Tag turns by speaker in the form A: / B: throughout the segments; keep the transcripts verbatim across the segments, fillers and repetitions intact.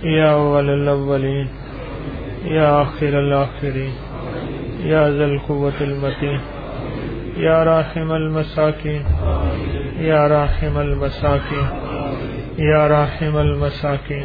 A: یا اول الاولین یا آخر الاخرین یا ذی القوة المتین یا راحم المساکین یا راحم المساکین یا راحم المساکین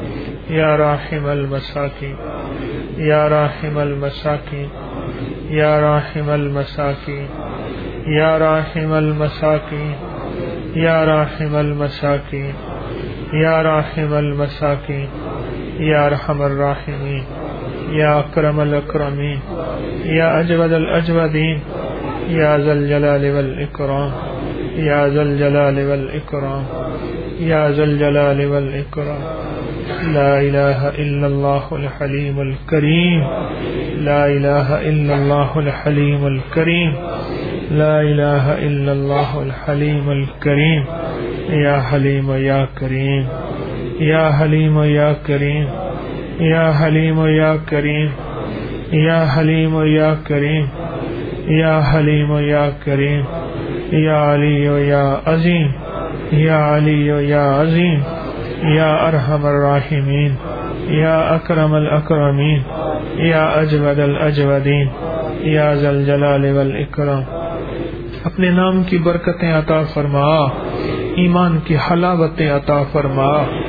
A: یا راحم المساکین یا راحم المساکین یا راحم المساکین یا راحم المساکین یا راحم المساکین یا راحم المساکین یا ارحم الراحمین یا اکرم الاکرمین یا اجود الاجودین یا ذا الجلال والاکرام یا ذا الجلال والاکرام یا ذا الجلال والاکرام. لا الہ الا اللہ الحلیم الکریم لا الہ الا اللہ الحلیم الکریم لا الہ الا اللہ الحلیم الکریم. یا حلیم یا کریم یا حلیم یا کریم یا حلیم یا کریم یا حلیم یا کریم یا حلیم یا کریم یا علی یا عظیم یا علی یا عظیم یا ارحم الراحمین یا اکرم الاکرمین یا اجود الاجودین یا ذا الجلال والاکرام. اپنے نام کی برکتیں عطا فرما، ایمان کی حلاوتیں عطا فرما،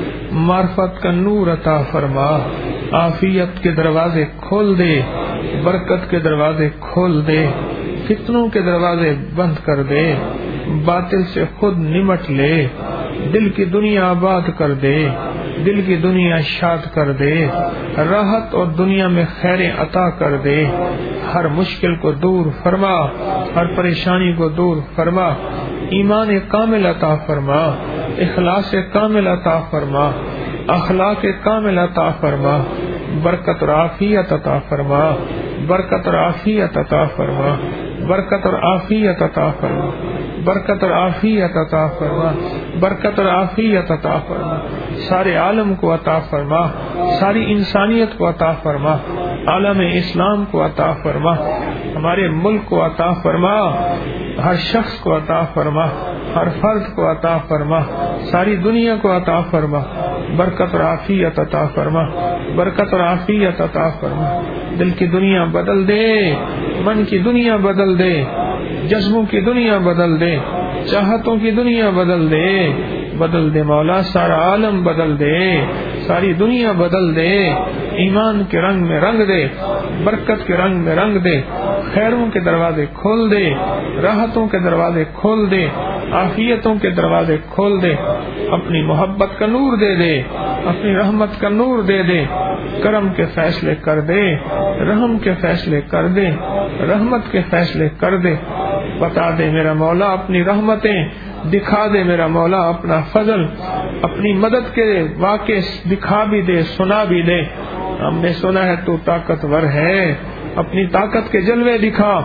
A: معرفت کا نور عطا فرما، عافیت کے دروازے کھول دے، برکت کے دروازے کھول دے، فتنوں کے دروازے بند کر دے، باطل سے خود نمٹ لے، دل کی دنیا آباد کر دے، دل کی دنیا شاد کر دے، راحت اور دنیا میں خیریں عطا کر دے، ہر مشکل کو دور فرما، ہر پریشانی کو دور فرما، ایمان کامل عطا فرما، اخلاص کامل عطا فرما، اخلاق کامل عطا فرما، برکت اور عافیت عطا فرما، برکت اور عافیت عطا فرما، برکت اور عافیت عطا فرما، برکت اور عافیت عطا فرما، برکت اور عافیت عطا فرما. سارے عالم کو عطا فرما، ساری انسانیت کو عطا فرما، عالم اسلام کو عطا فرما، ہمارے ملک کو عطا فرما، ہر شخص کو عطا فرما، ہر فرد کو عطا فرما، ساری دنیا کو عطا فرما، برکت اور عافیت عطا فرما، برکت اور عافیت عطا فرما. دل کی دنیا بدل دے، من کی دنیا بدل دے، جذبوں کی دنیا بدل دے، چاہتوں کی دنیا بدل دے، بدل دے مولا، سارا عالم بدل دے، ساری دنیا بدل دے، ایمان کے رنگ میں رنگ دے، برکت کے رنگ میں رنگ دے، خیروں کے دروازے کھول دے، راحتوں کے دروازے کھول دے، عافیتوں کے دروازے کھول دے، اپنی محبت کا نور دے دے، اپنی رحمت کا نور دے دے، کرم کے فیصلے کر دے، رحم کے فیصلے کر دے، رحمت کے فیصلے کر دے. بتا دے میرا مولا اپنی رحمتیں، دکھا دے میرا مولا اپنا فضل، اپنی مدد کے واقع دکھا بھی دے، سنا بھی دے. ہم نے سنا ہے تو طاقتور ہے، اپنی طاقت کے جلوے دکھا،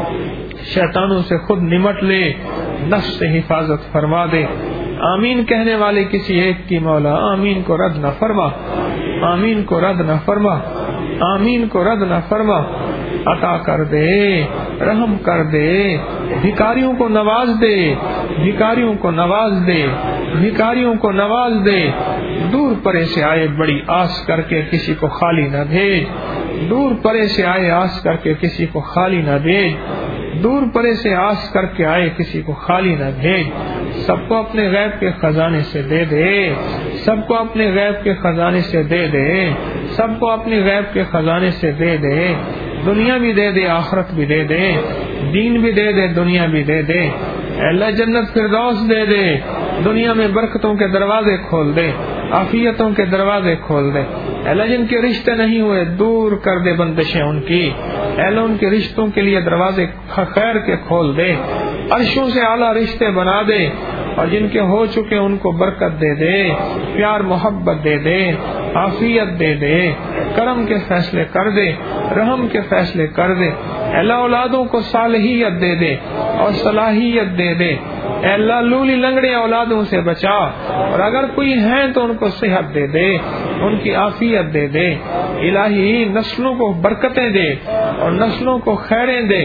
A: شیطانوں سے خود نمٹ لے، نفس سے حفاظت فرما دے. آمین کہنے والے کسی ایک کی مولا آمین کو رد نہ فرما، آمین کو رد نہ فرما، آمین کو رد نہ فرما. عطا کر دے، رحم کر دے، بھکاریوں کو نواز دے، بھکاریوں کو نواز دے، بھکاریوں کو نواز دے. دور پرے سے آئے بڑی آس کر کے کسی کو خالی نہ بھیج، دور پرے سے آئے آس کر کے کسی کو خالی نہ بھیج، دور پرے سے آس کر کے آئے کسی کو خالی نہ بھیج. سب کو اپنے غیب کے خزانے سے دے دے، سب کو اپنے غیب کے خزانے سے دے دے، سب کو اپنے غیب کے خزانے سے دے دے. دنیا بھی دے دے، آخرت بھی دے دے، دین بھی دے دے، دنیا بھی دے دے. اللہ جنت فردوس دے دے، دنیا میں برکتوں کے دروازے کھول دے، عافیتوں کے دروازے کھول دے. اللہ جن کے رشتے نہیں ہوئے دور کر دے بندشیں ان کی، اللہ ان کے رشتوں کے لیے دروازے خیر کے کھول دے، عرشوں سے اعلیٰ رشتے بنا دے، اور جن کے ہو چکے ان کو برکت دے دے، پیار محبت دے دے، عافیت دے دے، کرم کے فیصلے کر دے، رحم کے فیصلے کر دے. اللہ اولادوں کو صالحیت دے دے اور صلاحیت دے دے. اللہ لولی لنگڑے اولادوں سے بچا، اور اگر کوئی ہیں تو ان کو صحت دے دے، ان کی عافیت دے دے. الہی نسلوں کو برکتیں دے اور نسلوں کو خیریں دے،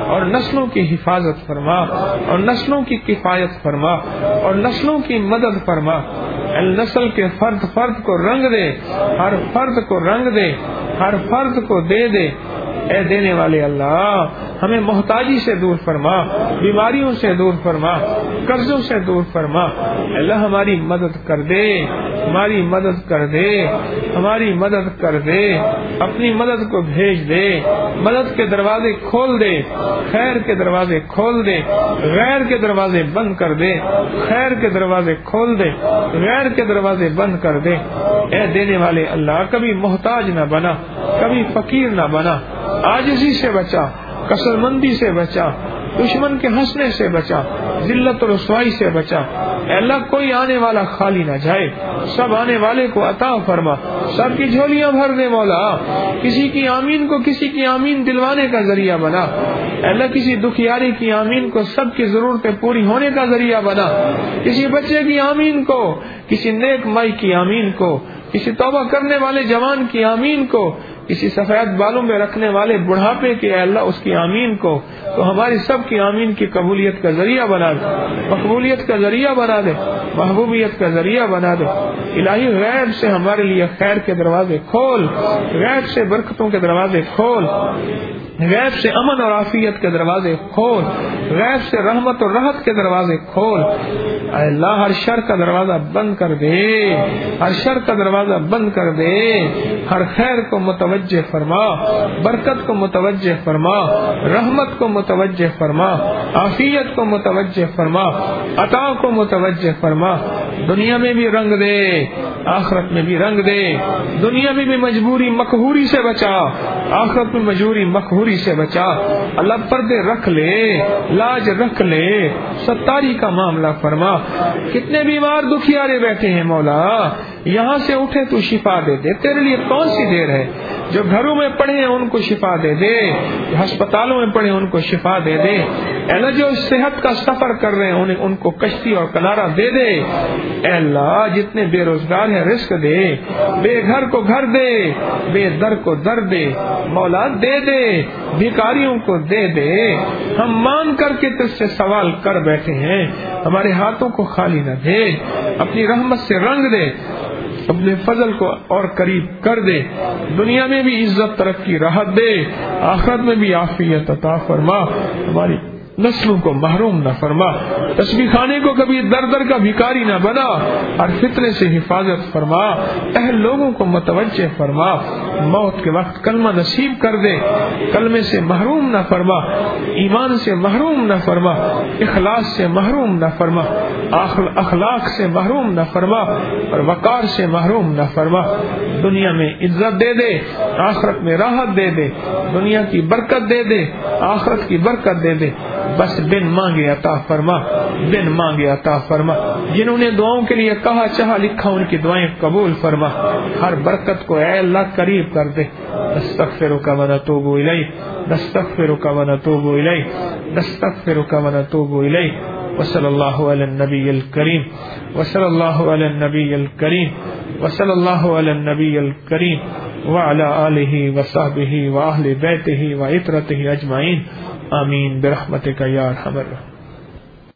A: اور نسلوں کی حفاظت فرما اور نسلوں کی کفایت فرما اور نسلوں کی مدد فرما. نسل کے فرد فرد کو رنگ دے, ہر فرد کو رنگ دے, ہر فرد کو دے دے. اے دینے والے اللہ, ہمیں محتاجی سے دور فرما, بیماریوں سے دور فرما, قرضوں سے دور فرما. اللہ ہماری مدد کر دے, ہماری مدد کر دے, ہماری مدد کر دے. اپنی مدد کو بھیج دے, مدد کے دروازے کھول دے, خیر کے دروازے کھول دے, غیر کے دروازے بند کر دے, خیر کے دروازے کھول دے, غیر کے دروازے بند کر دے. اے دینے والے اللہ, کبھی محتاج نہ بنا, کبھی فقیر نہ بنا. عاجزی سے بچا, کسل مندی سے بچا, دشمن کے ہنسنے سے بچا, ذلت و رسوائی سے بچا. اے اللہ, کوئی آنے والا خالی نہ جائے, سب آنے والے کو عطا فرما, سب کی جھولیاں بھر دے مولا. کسی کی آمین کو کسی کی آمین دلوانے کا ذریعہ بنا. اے اللہ, کسی دکھیاری کی آمین کو سب کی ضرورتیں پوری ہونے کا ذریعہ بنا. کسی بچے کی آمین کو, کسی نیک مائی کی آمین کو, کسی توبہ کرنے والے جوان کی آمین کو, کسی سفید بالوں میں رکھنے والے بڑھاپے کے اے اللہ اس کی آمین کو, تو ہماری سب کی آمین کی قبولیت کا ذریعہ بنا دے, مقبولیت کا ذریعہ بنا دے, محبوبیت کا ذریعہ بنا دے. الہی, غیب سے ہمارے لیے خیر کے دروازے کھول, غیب سے برکتوں کے دروازے کھول, غیب سے امن اور عافیت کے دروازے کھول, غیب سے رحمت اور راحت کے دروازے کھول. اے اللہ, ہر شر کا دروازہ بند کر دے, ہر شر کا دروازہ بند کر دے. ہر خیر کو متوجہ فرما, برکت کو متوجہ فرما, رحمت کو متوجہ فرما, عافیت کو متوجہ فرما, عطا کو متوجہ فرما. دنیا میں بھی رنگ دے, آخرت میں بھی رنگ دے. دنیا میں بھی مجبوری مقہوری سے بچا, آخرت میں مجبوری مقہوری سے بچا. اللہ, پردے رکھ لے, لاج رکھ لے, ستاری کا معاملہ فرما. کتنے بیمار دکھیارے بیٹھے ہیں مولا, یہاں سے اٹھے تو شفا دے دے. تیرے لیے کون سی دیر ہے؟ جو گھروں میں پڑے ہیں ان کو شفا دے دے, جو ہسپتالوں میں پڑے ہیں ان کو شفا دے دے. اے اللہ, جو صحت کا سفر کر رہے ہیں انہیں ان کو کشتی اور کنارہ دے دے. اے اللہ, جتنے بے روزگار ہیں رزق دے, بے گھر کو گھر دے, بے در کو در دے. مولا دے دے, بھکاریوں کو دے دے. ہم مان کر کے تجھ سے سوال کر بیٹھے ہیں, ہمارے ہاتھوں کو خالی نہ دے. اپنی رحمت سے رنگ دے, اپنے فضل کو اور قریب کر دے. دنیا میں بھی عزت ترقی راحت دے, آخرت میں بھی عافیت عطا فرما. ہماری نسلوں کو محروم نہ فرما. تسبیح خانے کو کبھی در در کا بھکاری نہ بنا. ہر فتنے سے حفاظت فرما, اہل لوگوں کو متوجہ فرما. موت کے وقت کلمہ نصیب کر دے, کلمے سے محروم نہ فرما, ایمان سے محروم نہ فرما, اخلاص سے محروم نہ فرما, اخلاق سے محروم نہ فرما, اور وقار سے محروم نہ فرما. دنیا میں عزت دے دے, آخرت میں راحت دے دے. دنیا کی برکت دے دے, آخرت کی برکت دے دے. بس بن مانگے عطا فرما, بن مانگے عطا فرما. جنہوں نے دعاؤں کے لیے کہا چاہا لکھا ان کی دعائیں قبول فرما. ہر برکت کو اے اللہ قریب کر دے. نستغفرک و نتوب الیک, نستغفرک و نتوب الیک, نستغفرک و نتوب الیک. وصلی اللہ علی النبی الکریم, وصلی اللہ علی النبی الکریم, وصلی اللہ علی النبی الکریم وعلی آلہ وصحبہ واہل بیتہ وعترتہ اجمعین. آمین برحمتک یا ارحم الراحمین.